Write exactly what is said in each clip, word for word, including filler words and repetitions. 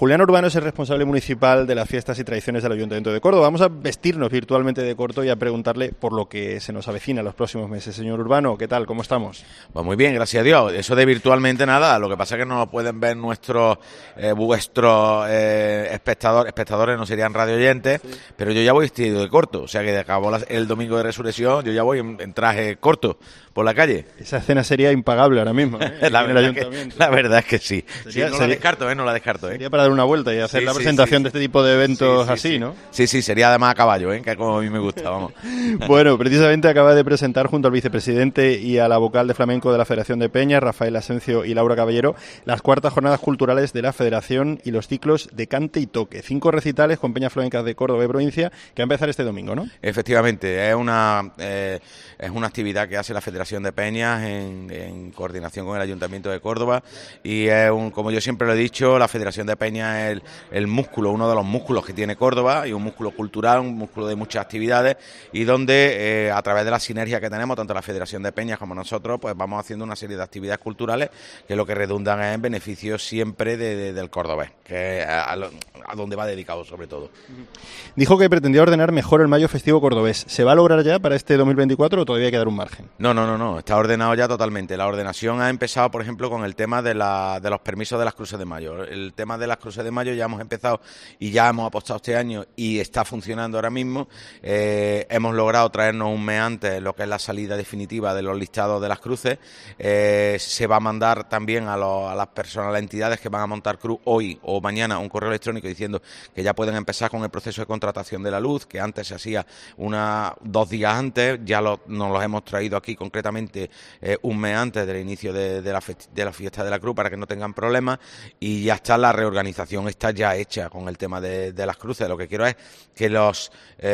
Julián Urbano es el responsable municipal de las fiestas y tradiciones del Ayuntamiento de Córdoba. Vamos a vestirnos virtualmente de corto y a preguntarle por lo que se nos avecina en los próximos meses. Señor Urbano, ¿qué tal? ¿Cómo estamos? Pues muy bien, gracias a Dios. Eso de virtualmente nada, lo que pasa es que no lo pueden ver nuestros, eh, vuestros eh, espectadores, espectadores no serían radio oyentes, sí. Pero yo ya voy vestido de corto, o sea que de acabó la, el domingo de Resurrección, yo ya voy en, en traje corto por la calle. Esa escena sería impagable ahora mismo, ¿eh? la, verdad que, la verdad es que sí. Sería, sí no sería, la descarto, ¿eh? No la descarto, ¿eh? Sería para dar una vuelta y hacer sí, la presentación sí, sí, de este tipo de eventos sí, sí, así, sí. ¿no? Sí, sí, sería además a caballo, ¿eh? Que como a mí me gusta, vamos. Bueno, precisamente acaba de presentar junto al vicepresidente y a la vocal de flamenco de la Federación de Peñas, Rafael Asencio y Laura Caballero, las cuartas jornadas culturales de la Federación y los ciclos de cante y toque. Cinco recitales con peñas flamencas de Córdoba y provincia que va a empezar este domingo, ¿no? Efectivamente, es una eh, es una actividad que hace la Federación de Peñas en, en coordinación con el Ayuntamiento de Córdoba y es un, como yo siempre lo he dicho, la Federación de Peñas es el, el músculo, uno de los músculos que tiene Córdoba y un músculo cultural, un músculo de muchas actividades y donde eh, a través de la sinergia que tenemos, tanto la Federación de Peñas como nosotros, pues vamos haciendo una serie de actividades culturales que lo que redundan es en beneficio siempre de, de, del cordobés, que es a, a, a donde va dedicado sobre todo. Dijo que pretendía ordenar mejor el mayo festivo cordobés. ¿Se va a lograr ya para este dos mil veinticuatro o todavía hay que dar un margen? No, no, no, no, está ordenado ya totalmente. La ordenación ha empezado, por ejemplo, con el tema de, la, de los permisos de las cruces de mayo. El tema de las cruces de mayo ya hemos empezado y ya hemos apostado este año y está funcionando ahora mismo. Eh, hemos logrado traernos un mes antes lo que es la salida definitiva de los listados de las cruces. Eh, se va a mandar también a, los, a las personas, a las entidades que van a montar cruz hoy o mañana un correo electrónico diciendo que ya pueden empezar con el proceso de contratación de la luz, que antes se hacía una dos días antes, ya lo, nos los hemos traído aquí concretamente eh, un mes antes del inicio de, de, la de la fiesta de la cruz para que no tengan problemas y ya está la reorganización, está ya hecha con el tema de, de las cruces. Lo que quiero es que los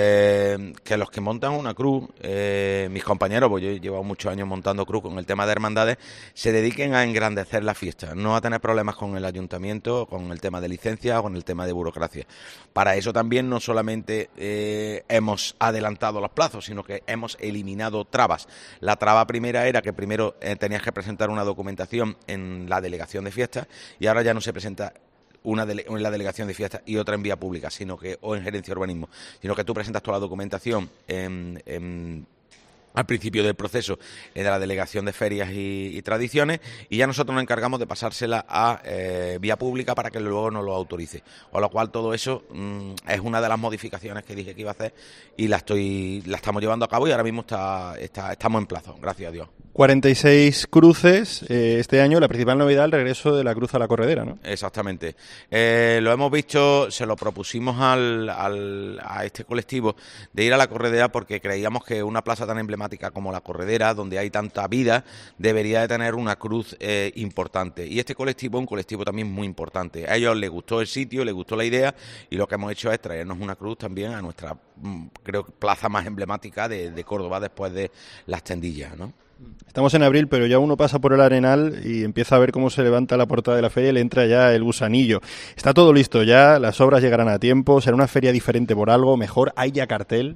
eh, que los que montan una cruz, eh, mis compañeros, pues yo he llevado muchos años montando cruz con el tema de hermandades, se dediquen a engrandecer la fiesta, no a tener problemas con el ayuntamiento, con el tema de licencias o con el tema de burocracia. Para eso también no solamente eh, hemos adelantado los plazos, sino que hemos eliminado trabas. La traba primera era que primero eh, tenías que presentar una documentación en la delegación de fiestas y ahora ya no se presenta una dele en la delegación de fiestas y otra en vía pública, sino que o en gerencia de urbanismo, sino que tú presentas toda la documentación en, en al principio del proceso de la Delegación de Ferias y, y Tradiciones y ya nosotros nos encargamos de pasársela a eh, vía pública para que luego nos lo autorice. Con lo cual todo eso mmm, es una de las modificaciones que dije que iba a hacer y la estoy la estamos llevando a cabo y ahora mismo está, está estamos en plazo, gracias a Dios. cuarenta y seis cruces eh, este año, la principal novedad el regreso de la cruz a la corredera, ¿no? Exactamente. Eh, lo hemos visto, se lo propusimos al, al, a este colectivo de ir a la corredera porque creíamos que una plaza tan emblemática como la corredera, donde hay tanta vida, debería de tener una cruz eh, importante. Y este colectivo es un colectivo también muy importante. A ellos les gustó el sitio, les gustó la idea y lo que hemos hecho es traernos una cruz también a nuestra, creo, plaza más emblemática de, de Córdoba después de Las Tendillas, ¿no? Estamos en abril, pero ya uno pasa por el Arenal y empieza a ver cómo se levanta la portada de la feria y le entra ya el gusanillo. Está todo listo ya, las obras llegarán a tiempo, será una feria diferente por algo, mejor, ¿hay ya cartel?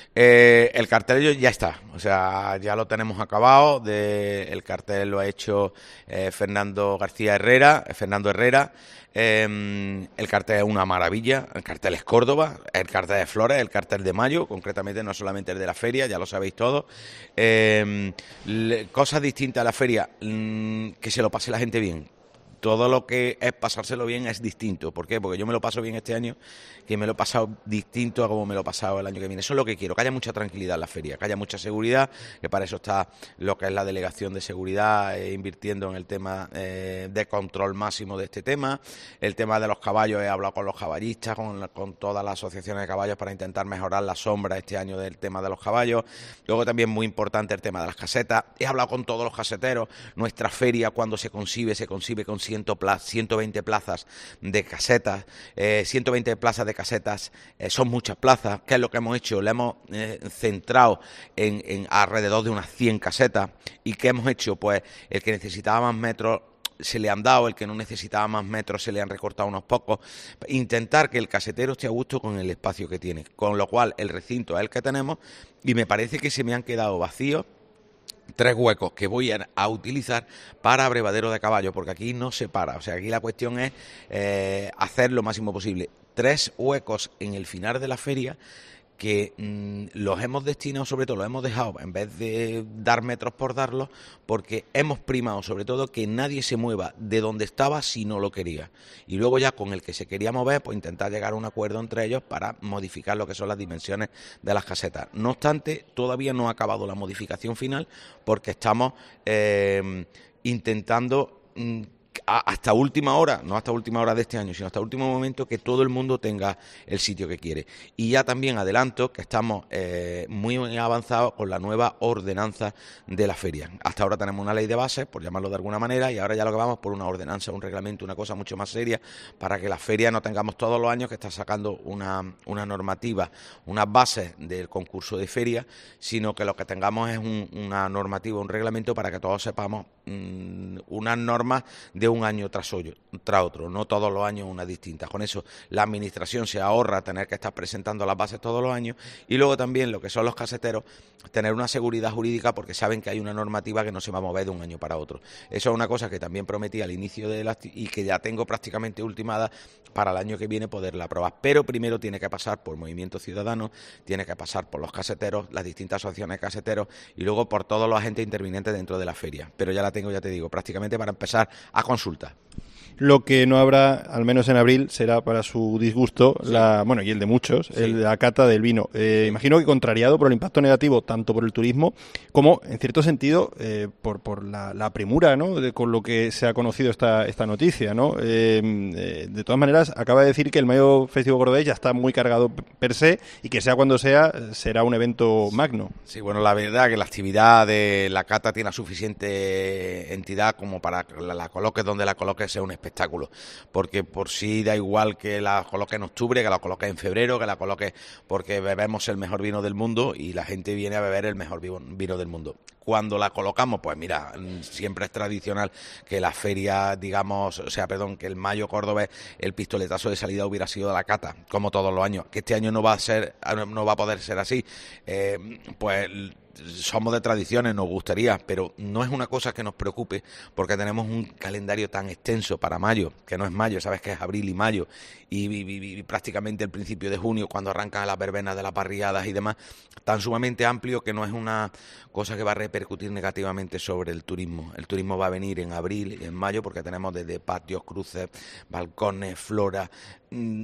Eh, el cartel ya está, o sea, ya lo tenemos acabado. De, el cartel lo ha hecho eh, Fernando García Herrera, eh, Fernando Herrera. Eh, el cartel es una maravilla, el cartel es Córdoba, el cartel de Flores, el cartel de mayo, concretamente no solamente el de la feria, ya lo sabéis todos. Eh, le, cosas distintas a la feria, mmm, que se lo pase la gente bien. Todo lo que es pasárselo bien es distinto. ¿Por qué? Porque yo me lo paso bien este año, que me lo he pasado distinto a como me lo he pasado el año que viene. Eso es lo que quiero, que haya mucha tranquilidad en la feria, que haya mucha seguridad, que para eso está lo que es la Delegación de Seguridad, eh, invirtiendo en el tema eh, de control máximo de este tema. El tema de los caballos, he hablado con los caballistas, con, con todas las asociaciones de caballos para intentar mejorar la sombra este año del tema de los caballos. Luego también muy importante el tema de las casetas. He hablado con todos los caseteros. Nuestra feria, cuando se concibe, se concibe con ciento veinte plazas de casetas, eh, ciento veinte plazas de casetas, eh, son muchas plazas. ¿Qué es lo que hemos hecho? Le hemos eh, centrado en, en alrededor de unas cien casetas. ¿Y qué hemos hecho? Pues el que necesitaba más metros se le han dado, el que no necesitaba más metros se le han recortado unos pocos. Intentar que el casetero esté a gusto con el espacio que tiene, con lo cual el recinto es el que tenemos y me parece que se me han quedado vacíos tres huecos que voy a, a utilizar para abrevadero de caballo, porque aquí no se para. O sea, aquí la cuestión es eh, hacer lo máximo posible. Tres huecos en el final de la feria que mmm, los hemos destinado, sobre todo los hemos dejado, en vez de dar metros por darlos, porque hemos primado sobre todo que nadie se mueva de donde estaba si no lo quería. Y luego ya con el que se quería mover, pues intentar llegar a un acuerdo entre ellos para modificar lo que son las dimensiones de las casetas. No obstante, todavía no ha acabado la modificación final, porque estamos eh, intentando... Mmm, hasta última hora, no hasta última hora de este año, sino hasta último momento, que todo el mundo tenga el sitio que quiere. Y ya también adelanto que estamos eh, muy avanzados con la nueva ordenanza de la feria. Hasta ahora tenemos una ley de bases, por llamarlo de alguna manera, y ahora ya lo que vamos por una ordenanza, un reglamento, una cosa mucho más seria, para que la feria no tengamos todos los años que está sacando una, una normativa, unas bases del concurso de feria, sino que lo que tengamos es un, una normativa, un reglamento para que todos sepamos mmm, unas normas de un año tras, hoyo, tras otro, no todos los años una distinta. Con eso la administración se ahorra tener que estar presentando las bases todos los años, y luego también lo que son los caseteros, tener una seguridad jurídica porque saben que hay una normativa que no se va a mover de un año para otro. Eso es una cosa que también prometí al inicio de la y que ya tengo prácticamente ultimada para el año que viene poderla aprobar. Pero primero tiene que pasar por Movimiento Ciudadano, tiene que pasar por los caseteros, las distintas asociaciones de caseteros, y luego por todos los agentes intervinientes dentro de la feria. Pero ya la tengo, ya te digo, prácticamente para empezar a consulta. Lo que no habrá, al menos en abril, será para su disgusto, sí. la bueno, y el de muchos, sí. el de la cata del vino. Eh, imagino que contrariado por el impacto negativo, tanto por el turismo, como, en cierto sentido, eh, por, por la, la premura, ¿no?, de, con lo que se ha conocido esta, esta noticia, ¿no? Eh, eh, de todas maneras, acaba de decir que el Mayo Festivo Cordobés ya está muy cargado per se, y que sea cuando sea, será un evento magno. Sí, bueno, la verdad que la actividad de la cata tiene suficiente entidad como para que la, la coloques donde la coloques sea un espectáculo, porque por sí da igual que la coloque en octubre, que la coloque en febrero, que la coloque, porque bebemos el mejor vino del mundo y la gente viene a beber el mejor vino del mundo. Cuando la colocamos, pues mira, siempre es tradicional que la feria, digamos, o sea, perdón, que el Mayo Cordobés, el pistoletazo de salida hubiera sido la cata, como todos los años. Que este año no va a ser, no va a poder ser así, eh, pues somos de tradiciones, nos gustaría, pero no es una cosa que nos preocupe, porque tenemos un calendario tan extenso para mayo, que no es mayo, sabes que es abril y mayo, y, y, y, y prácticamente el principio de junio, cuando arrancan las verbenas de las parrilladas y demás, tan sumamente amplio que no es una cosa que va a repercutir negativamente sobre el turismo. El turismo va a venir en abril y en mayo, porque tenemos desde patios, cruces, balcones, flora, mmm,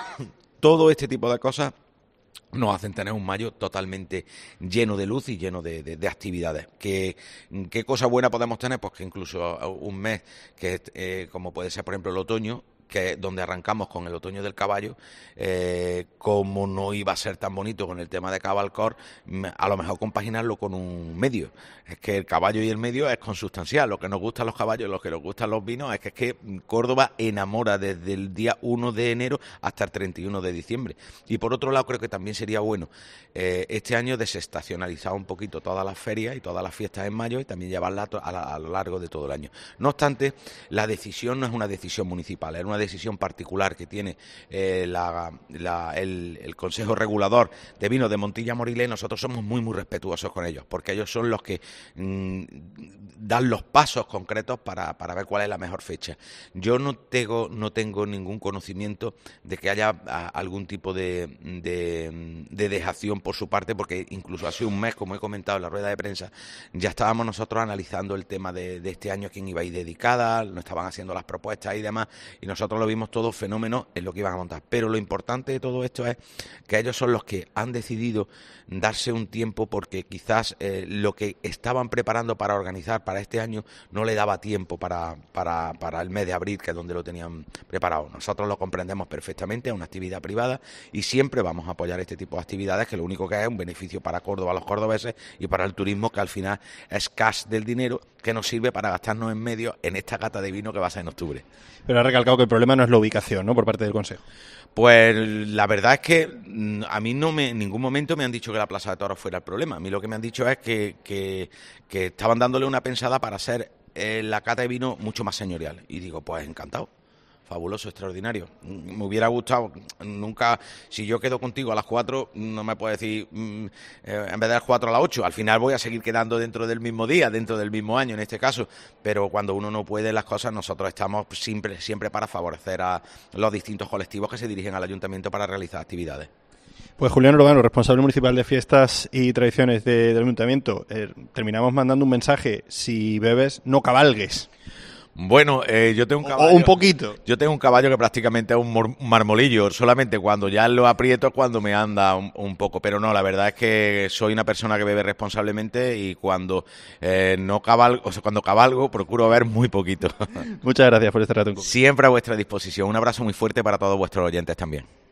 todo este tipo de cosas nos hacen tener un mayo totalmente lleno de luz y lleno de, de, de actividades. ¿Qué, ¿Qué cosa buena podemos tener? Pues que incluso un mes, que eh, como puede ser por ejemplo el otoño, que es donde arrancamos con el otoño del caballo, eh, como no iba a ser tan bonito con el tema de Cabalcor, a lo mejor compaginarlo con un medio. Es que el caballo y el medio es consustancial. Lo que nos gustan los caballos, lo que nos gustan los vinos, es que es que Córdoba enamora desde el día uno de enero hasta el treinta y uno de diciembre. Y por otro lado, creo que también sería bueno eh, este año desestacionalizar un poquito todas las ferias y todas las fiestas en mayo, y también llevarlas a, a, a lo largo de todo el año. No obstante, la decisión no es una decisión municipal, es una decisión particular que tiene eh, la, la, el, el Consejo Regulador de Vinos de Montilla Moriles. Nosotros somos muy muy respetuosos con ellos, porque ellos son los que mmm, dan los pasos concretos para, para ver cuál es la mejor fecha. Yo no tengo, no tengo ningún conocimiento de que haya a, algún tipo de, de, de dejación por su parte, porque incluso hace un mes, como he comentado en la rueda de prensa, ya estábamos nosotros analizando el tema de, de este año, quién iba a ir dedicada, nos estaban haciendo las propuestas y demás, y nosotros Nosotros lo vimos todo fenómeno en lo que iban a montar. Pero lo importante de todo esto es que ellos son los que han decidido darse un tiempo, porque quizás eh, lo que estaban preparando para organizar para este año no le daba tiempo para, para, para el mes de abril, que es donde lo tenían preparado. Nosotros lo comprendemos perfectamente, es una actividad privada y siempre vamos a apoyar este tipo de actividades, que lo único que es un beneficio para Córdoba, los cordobeses, y para el turismo, que al final es cash del dinero que nos sirve para gastarnos en medio en esta cata de vino que va a ser en octubre. Pero ha recalcado que el problema no es la ubicación, ¿no?, por parte del Consejo. Pues la verdad es que a mí no me, en ningún momento me han dicho que la Plaza de Toros fuera el problema. A mí lo que me han dicho es que, que, que estaban dándole una pensada para hacer eh, la cata de vino mucho más señorial. Y digo, pues encantado. Fabuloso, extraordinario. Me hubiera gustado, nunca, si yo quedo contigo a las cuatro, no me puedes decir, mm, eh, en vez de las cuatro a las ocho, al final voy a seguir quedando dentro del mismo día, dentro del mismo año en este caso, pero cuando uno no puede las cosas, nosotros estamos siempre, siempre para favorecer a los distintos colectivos que se dirigen al ayuntamiento para realizar actividades. Pues Julián Urbano, responsable municipal de fiestas y tradiciones de, del ayuntamiento, eh, terminamos mandando un mensaje: si bebes, no cabalgues. Bueno, eh, yo tengo un caballo. O un poquito. Yo tengo un caballo que prácticamente es un, mor, un marmolillo. Solamente cuando ya lo aprieto es cuando me anda un, un poco. Pero no, la verdad es que soy una persona que bebe responsablemente y cuando eh, no cabalgo, o sea, cuando cabalgo, procuro beber muy poquito. Muchas gracias por este rato. Siempre a vuestra disposición. Un abrazo muy fuerte para todos vuestros oyentes también.